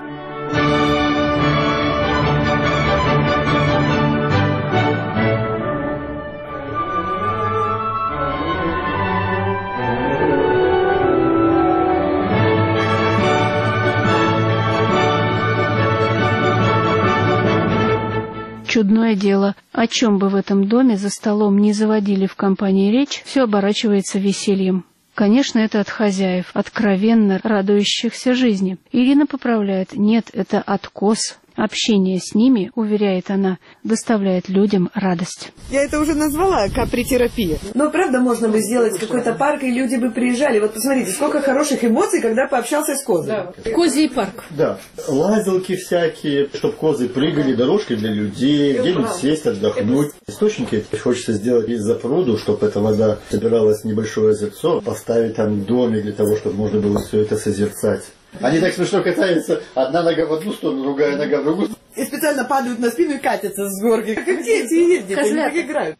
Чудное дело, о чем бы в этом доме за столом не заводили в компании речь, все оборачивается весельем. Конечно, это от хозяев, откровенно радующихся жизни. Ирина поправляет, нет, это от коз. Общение с ними, уверяет она, доставляет людям радость. Я это уже назвала капри-терапия. Но правда можно бы сделать какой-то парк, и люди бы приезжали. Вот посмотрите, сколько хороших эмоций, когда пообщался с козой. Да. Козий парк. Да. Лазилки всякие, чтобы козы прыгали, дорожки для людей, где-нибудь сесть, отдохнуть. Источники хочется сделать из запруду, чтобы эта вода собиралась в небольшое озерцо, поставить там домик для того, чтобы можно было все это созерцать. Они так смешно катаются, одна нога в одну сторону, другая нога в другую. И специально падают на спину и катятся с горки. Как дети ездят, они так играют.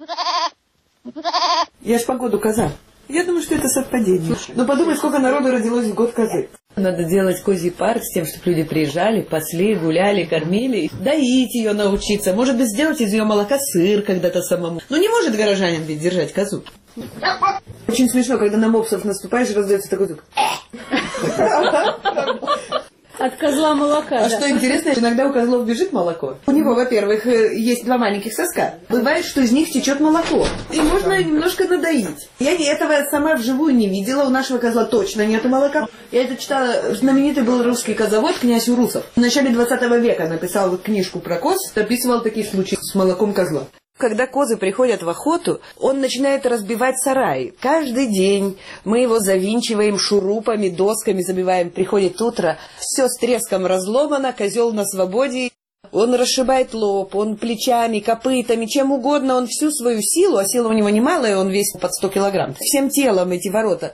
Я ж погоду коза. Я думаю, что это совпадение. Но подумай, сколько народу родилось в год козы. Надо делать козий парк с тем, чтобы люди приезжали, пасли, гуляли, кормили. Доить ее научиться. Может быть, сделать из ее молока сыр когда-то самому. Ну не может горожанин ведь держать козу. Очень смешно, когда на мопсов наступаешь, раздается такой звук. От козла молока. А что интересно, иногда у козлов бежит молоко. У него, во-первых, есть два маленьких соска. Бывает, что из них течет молоко. И можно немножко надоить. Я этого сама вживую не видела. У нашего козла точно нету молока. Я это читала. Знаменитый был русский козовод князь Урусов. В начале 20 века написал книжку про коз, описывал такие случаи с молоком козла. Когда козы приходят в охоту, он начинает разбивать сарай. Каждый день мы его завинчиваем шурупами, досками забиваем. Приходит утро, все с треском разломано, козел на свободе. Он расшибает лоб, он плечами, копытами, чем угодно. Он всю свою силу, а сила у него немалая, он весит под 100 килограмм. Всем телом эти ворота.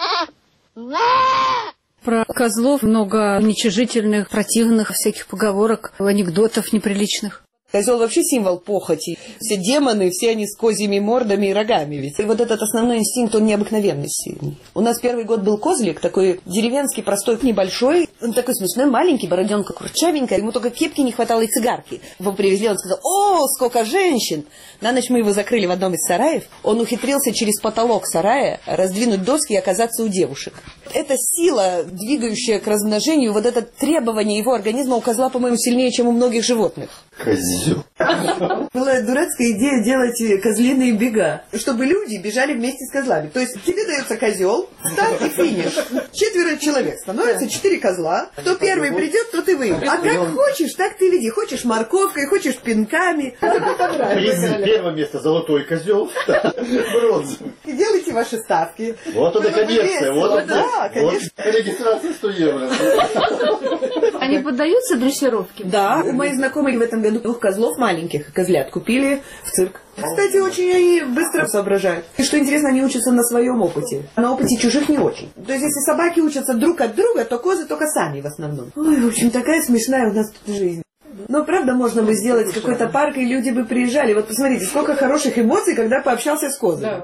Про козлов много уничижительных, противных всяких поговорок, анекдотов неприличных. Козел вообще символ похоти. Все демоны, все они с козьими мордами и рогами. Ведь и вот этот основной инстинкт, он необыкновенно сильный. У нас первый год был козлик, такой деревенский, простой, небольшой. Он такой смешной, маленький, бороденка курчавенькая. Ему только кепки не хватало и цигарки. Его привезли, он сказал: «О, сколько женщин!» На ночь мы его закрыли в одном из сараев. Он ухитрился через потолок сарая раздвинуть доски и оказаться у девушек. Эта сила, двигающая к размножению, вот это требование его организма у козла, по-моему, сильнее, чем у многих животных. Козел. Была дурацкая идея делать козлиные бега, чтобы люди бежали вместе с козлами. То есть тебе дается козел, старт и финиш. 4 человек становится, 4 козла. Кто первый придет, тот и выиграет. А как хочешь, так ты веди. Хочешь морковкой, хочешь пинками. Призы. Первое место золотой козел, бронзовый. И делайте ваши ставки. Вот это коммерция. Вот да, конечно. Регистрация 100 евро. Они поддаются дрессировке? Да, у моих знакомых в этом году 2 козлов маленьких, козлят, купили в цирк. Кстати, очень они быстро соображают. И что интересно, они учатся на своем опыте. А на опыте чужих не очень. То есть, если собаки учатся друг от друга, то козы только сами в основном. Ой, в общем, такая смешная у нас тут жизнь. Но правда можно бы сделать какой-то парк, и люди бы приезжали. Вот посмотрите, сколько хороших эмоций, когда пообщался с козой. Да.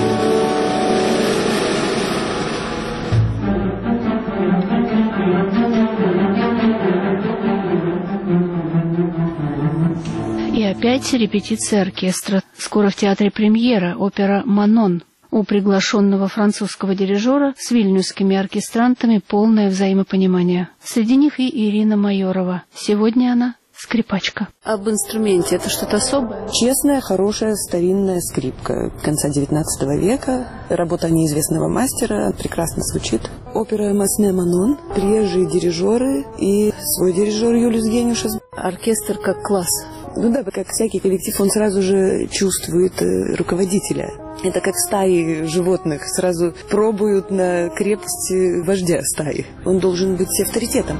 И опять репетиция оркестра. Скоро в театре премьера, опера «Манон». У приглашенного французского дирижера с вильнюсскими оркестрантами полное взаимопонимание. Среди них и Ирина Майорова. Сегодня она скрипачка. Об инструменте это что-то особое? Честная, хорошая, старинная скрипка конца 19 века. Работа неизвестного мастера, прекрасно звучит. Опера «Масне Манон», приезжие дирижеры и свой дирижер Юлиус Гениушес. Оркестр как класс. Ну да, как всякий коллектив, он сразу же чувствует руководителя. Это как стаи животных, сразу пробуют на крепость вождя стаи. Он должен быть авторитетом.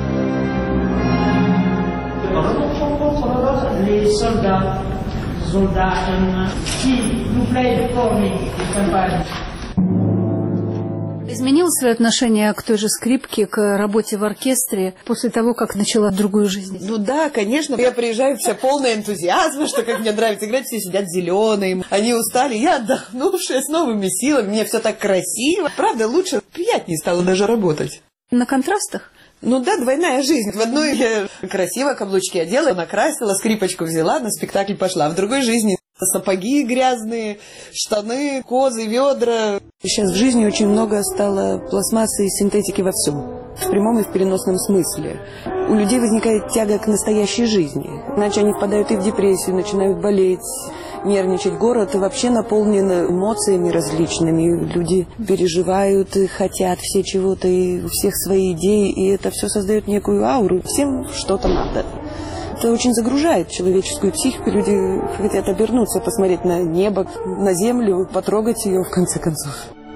Изменилось свое отношение к той же скрипке, к работе в оркестре после того, как начала другую жизнь? Ну да, конечно. Я приезжаю вся полная энтузиазма, что как мне нравится играть, все сидят зеленые, они устали, я отдохнувшая, с новыми силами, мне все так красиво. Правда, лучше, приятнее стало даже работать. На контрастах? Ну да, двойная жизнь. В одной я красиво каблучки одела, накрасила, скрипочку взяла, на спектакль пошла. В другой жизни сапоги грязные, штаны, козы, ведра. Сейчас в жизни очень много стало пластмассы и синтетики во всем. В прямом и в переносном смысле. У людей возникает тяга к настоящей жизни. Иначе они впадают и в депрессию, начинают болеть, нервничать. Город вообще наполнен эмоциями различными. Люди переживают и хотят все чего-то, и у всех свои идеи, и это все создает некую ауру. Всем что-то надо. Это очень загружает человеческую психику. Люди хотят обернуться, посмотреть на небо, на землю, потрогать ее в конце концов.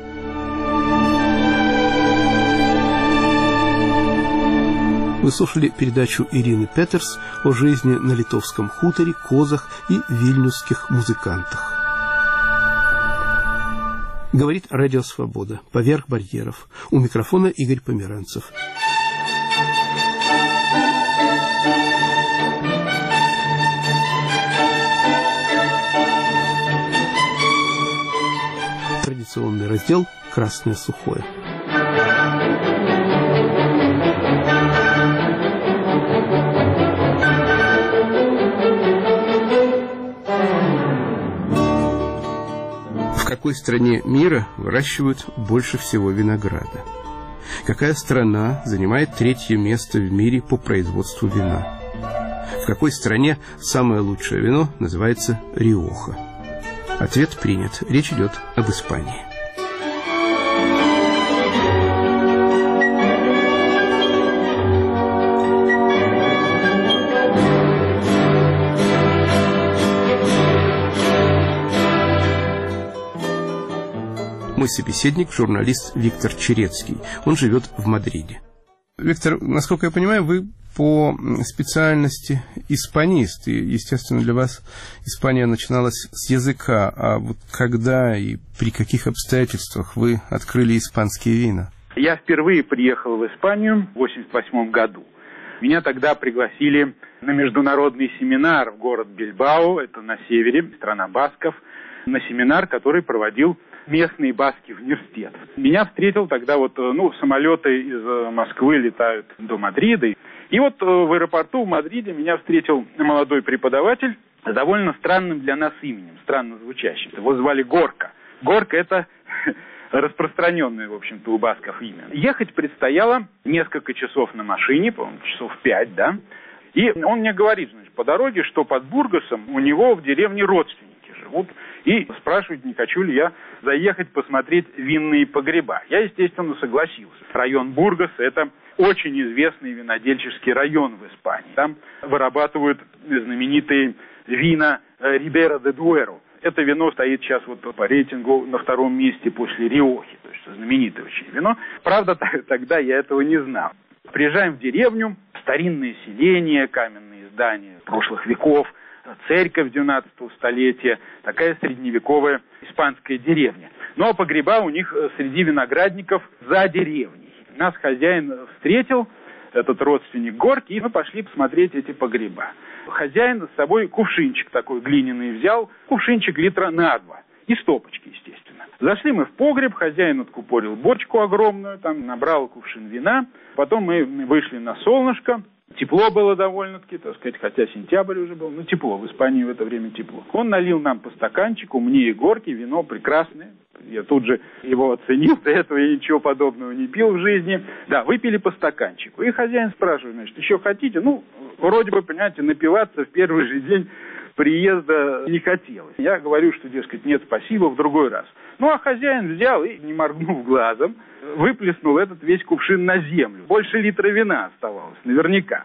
Вы слушали передачу Ирины Петерс о жизни на литовском хуторе, козах и вильнюсских музыкантах. Говорит Радио Свобода. Поверх барьеров. У микрофона Игорь Померанцев. Традиционный раздел «Красное сухое». В какой стране мира выращивают больше всего винограда? Какая страна занимает 3-е место в мире по производству вина? В какой стране самое лучшее вино называется Риоха? Ответ принят. Речь идет об Испании. Мой собеседник – журналист Виктор Черецкий. Он живет в Мадриде. Виктор, насколько я понимаю, вы по специальности испанист. И, естественно, для вас Испания начиналась с языка. А вот когда и при каких обстоятельствах вы открыли испанские вина? Я впервые приехал в Испанию в 1988 году. Меня тогда пригласили на международный семинар в город Бильбао, это на севере, страна басков, на семинар, который проводил местный баскский университет. Меня встретил тогда самолеты из Москвы летают до Мадрида. И вот в аэропорту в Мадриде меня встретил молодой преподаватель с довольно странным для нас именем, странно звучащим. Его звали Горка. Горка — это распространенное, в общем-то, у басков имя. Ехать предстояло несколько часов на машине, по-моему, часов 5, да. И он мне говорит, по дороге, что под Бургосом у него в деревне родственники живут. И спрашивает, не хочу ли я заехать посмотреть винные погреба. Я, естественно, согласился. Район Бургос – это очень известный винодельческий район в Испании. Там вырабатывают знаменитые вина Рибера де Дуэро. Это вино стоит сейчас по рейтингу на 2-м месте после Риохи. То есть знаменитое очень вино. Правда, тогда я этого не знал. Приезжаем в деревню, старинное селение, каменные здания прошлых веков, церковь 12 столетия, такая средневековая испанская деревня. Ну а погреба у них среди виноградников за деревней. Нас хозяин встретил, этот родственник Горки, и мы пошли посмотреть эти погреба. Хозяин с собой кувшинчик такой глиняный взял, кувшинчик литра на 2, и стопочки, естественно. Зашли мы в погреб, хозяин откупорил бочку огромную, там набрал кувшин вина, потом мы вышли на солнышко. Тепло было довольно-таки, так сказать, хотя сентябрь уже был, но тепло, в Испании в это время тепло. Он налил нам по стаканчику, мне и Горке, вино прекрасное. Я тут же его оценил, до этого я ничего подобного не пил в жизни. Да, выпили по стаканчику. И хозяин спрашивает, еще хотите? Вроде бы, понимаете, напиваться в первый же день приезда не хотелось. Я говорю, что, дескать, нет, спасибо, в другой раз. А хозяин взял и, не моргнув глазом, выплеснул этот весь кувшин на землю. Больше литра вина оставалось, наверняка.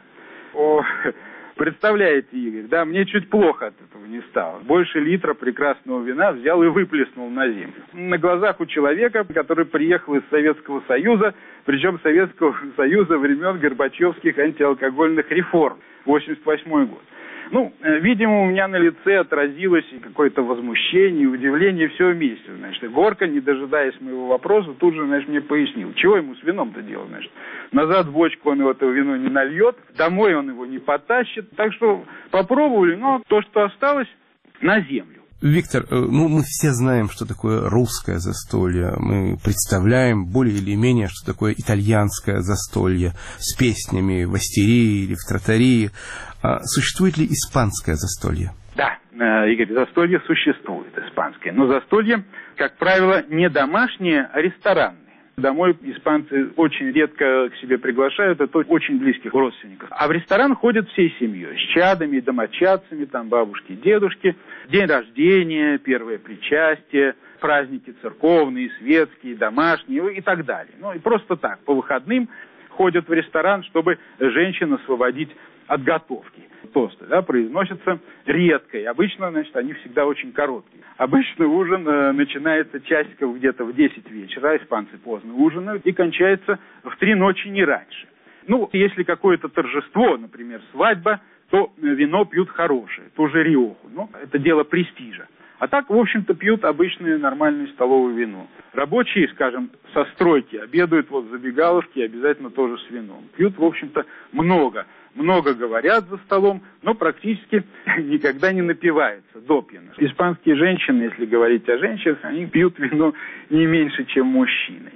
Представляете, Игорь, да, мне чуть плохо от этого не стало. Больше литра прекрасного вина взял и выплеснул на землю. На глазах у человека, который приехал из Советского Союза, причем Советского Союза времен Горбачевских антиалкогольных реформ, 1988 год. Видимо, у меня на лице отразилось какое-то возмущение, удивление, все вместе. Горка, не дожидаясь моего вопроса, тут же, мне пояснил, чего ему с вином-то делать, Назад в бочку он это вино не нальет, домой он его не потащит. Так что попробовали, но то, что осталось, на землю. Виктор, мы все знаем, что такое русское застолье. Мы представляем более или менее, что такое итальянское застолье с песнями в астерии или в тротарии. А существует ли испанское застолье? Да, Игорь, застолье существует, испанское. Но застолье, как правило, не домашнее, а ресторанное. Домой испанцы очень редко к себе приглашают, это очень близких родственников. А в ресторан ходят всей семьей, с чадами, домочадцами, там бабушки, дедушки. День рождения, первое причастие, праздники церковные, светские, домашние и так далее. Ну и просто так, по выходным ходят в ресторан, чтобы женщин освободить от готовки. Тосты, да, произносятся редко, и обычно, значит, они всегда очень короткие. Обычно ужин начинается часиков где-то в 10 вечера, испанцы поздно ужинают, и кончается в 3 ночи, не раньше. Ну, если какое-то торжество, например, свадьба, то вино пьют хорошее, тоже риоху. Ну, это дело престижа. А так, в общем-то, пьют обычное нормальное столовое вино. Рабочие, скажем, со стройки обедают вот в забегаловке, обязательно тоже с вином. Пьют, в общем-то, много говорят за столом, но практически никогда не напиваются допьяно. Испанские женщины, если говорить о женщинах, они пьют вино не меньше, чем мужчины.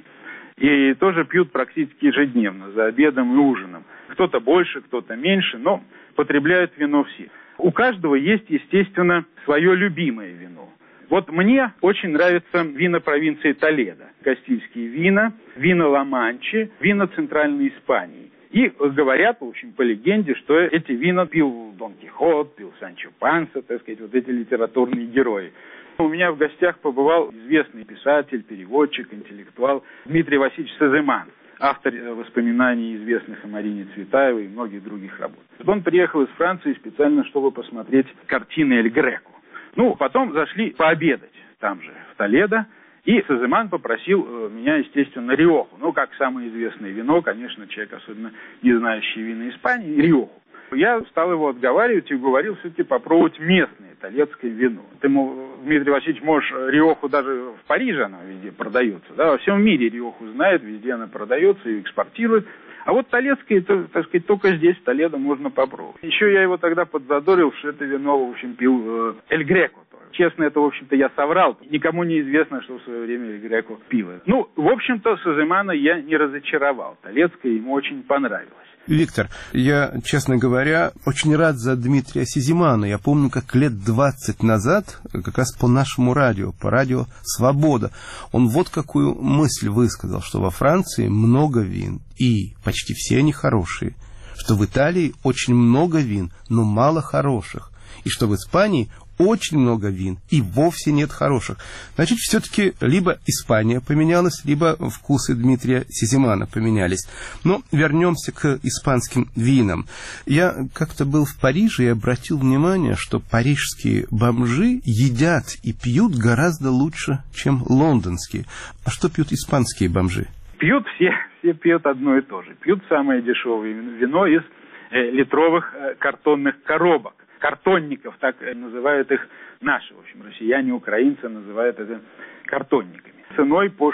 И тоже пьют практически ежедневно, за обедом и ужином. Кто-то больше, кто-то меньше, но потребляют вино все. У каждого есть, естественно, свое любимое вино. Вот мне очень нравятся вина провинции Толедо. Кастильские вина, вина Ла-Манчи, вина Центральной Испании. И говорят, в общем, по легенде, что эти вина пил Дон Кихот, пил Санчо Панса, так сказать, вот эти литературные герои. У меня в гостях побывал известный писатель, переводчик, интеллектуал Дмитрий Васильевич Саземан, автор воспоминаний известных о Марине Цветаевой и многих других работ. Он приехал из Франции специально, чтобы посмотреть картины Эль Греко. Ну, потом зашли пообедать там же, в Толедо, и Саземан попросил меня, естественно, риоху. Ну, как самое известное вино, конечно, человек, особенно не знающий вина Испании, риоху. Я стал его отговаривать и говорил все-таки попробовать местное толедское вино. Ты, Дмитрий Васильевич, можешь риоху даже в Париже, она везде продается, да, во всем мире риоху знает, везде она продается и экспортирует. А вот толедское, так сказать, только здесь, в Толедо, можно попробовать. Еще я его тогда подзадорил, что это вино, в общем, пил Эль Греко. Честно, это, в общем-то, я соврал. Никому не известно, что в свое время Эль Греко пил. Ну, в общем-то, Саземана я не разочаровал. Толедское ему очень понравилось. Виктор, я, честно говоря, очень рад за Дмитрия Саземана. Я помню, как лет 20 назад, как раз по нашему радио, по радио «Свобода», он вот какую мысль высказал, что во Франции много вин, и почти все они хорошие, что в Италии очень много вин, но мало хороших, и что в Испании очень много вин, и вовсе нет хороших. Значит, все-таки либо Испания поменялась, либо вкусы Дмитрия Саземана поменялись. Но вернемся к испанским винам. Я как-то был в Париже и обратил внимание, что парижские бомжи едят и пьют гораздо лучше, чем лондонские. А что пьют испанские бомжи? Пьют все пьют одно и то же. Пьют самое дешевое вино из литровых картонных коробок. Картонников, так называют их наши, в общем, россияне, украинцы называют это картонниками. Ценой по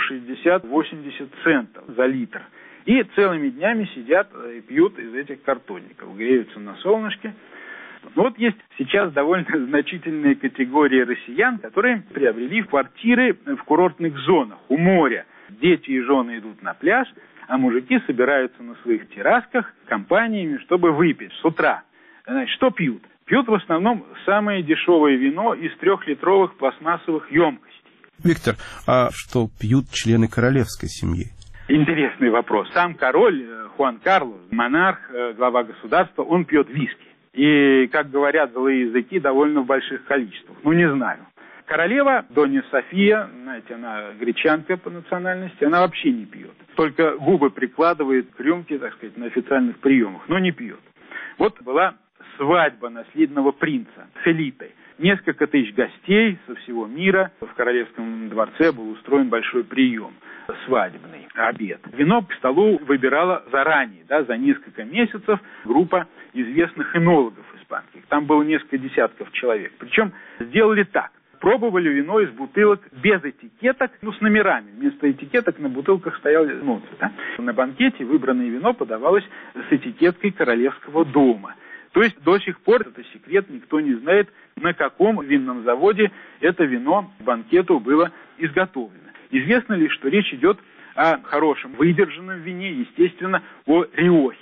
60-80 центов за литр. И целыми днями сидят и пьют из этих картонников, греются на солнышке. Вот есть сейчас довольно значительная категория россиян, которые приобрели квартиры в курортных зонах, у моря. Дети и жены идут на пляж, а мужики собираются на своих террасках компаниями, чтобы выпить с утра. Значит, что пьют? Пьют в основном самое дешевое вино из 3-литровых пластмассовых емкостей. Виктор, а что пьют члены королевской семьи? Интересный вопрос. Сам король Хуан Карлос, монарх, глава государства, он пьет виски. И, как говорят злые языки, довольно в больших количествах. Ну, не знаю. Королева Донья София, знаете, она гречанка по национальности, она вообще не пьет. Только губы прикладывает к рюмке, так сказать, на официальных приемах, но не пьет. Вот была свадьба наследного принца Фелипе. Несколько тысяч гостей со всего мира. В королевском дворце был устроен большой прием, свадебный обед. Вино к столу выбирала заранее, да, за несколько месяцев группа известных энологов испанских. Там было несколько десятков человек. Причем сделали так. Пробовали вино из бутылок без этикеток, ну, с номерами. Вместо этикеток на бутылках стояли ноты. Да? На банкете выбранное вино подавалось с этикеткой королевского дома. То есть до сих пор, это секрет, никто не знает, на каком винном заводе это вино к банкету было изготовлено. Известно лишь, что речь идет о хорошем выдержанном вине, естественно, о риохе.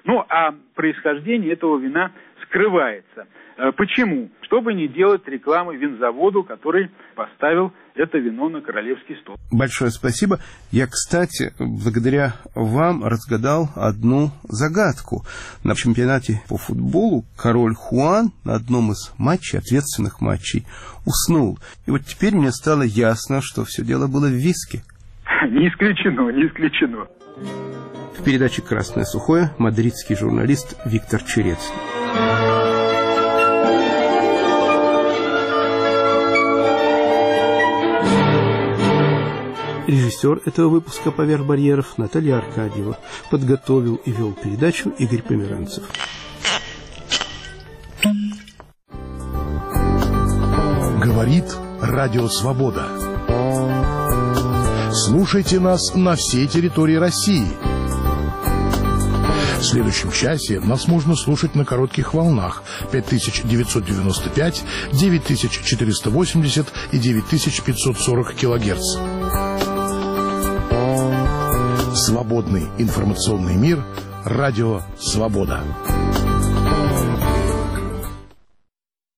Ну, а происхождение этого вина скрывается. Почему? Чтобы не делать рекламы винзаводу, который поставил это вино на королевский стол. Большое спасибо. Я, кстати, благодаря вам разгадал одну загадку. На чемпионате по футболу король Хуан на одном из матчей, ответственных матчей, уснул. И вот теперь мне стало ясно, что все дело было в виске. Не исключено, не исключено. В передаче «Красное сухое» мадридский журналист Виктор Черецкий. Режиссер этого выпуска «Поверх барьеров» Наталья Аркадьева. Подготовил и вел передачу Игорь Померанцев. Говорит Радио Свобода. Слушайте нас на всей территории России. В следующем часе нас можно слушать на коротких волнах 5995, 9480 и 9540 килогерц. Свободный информационный мир. Радио Свобода.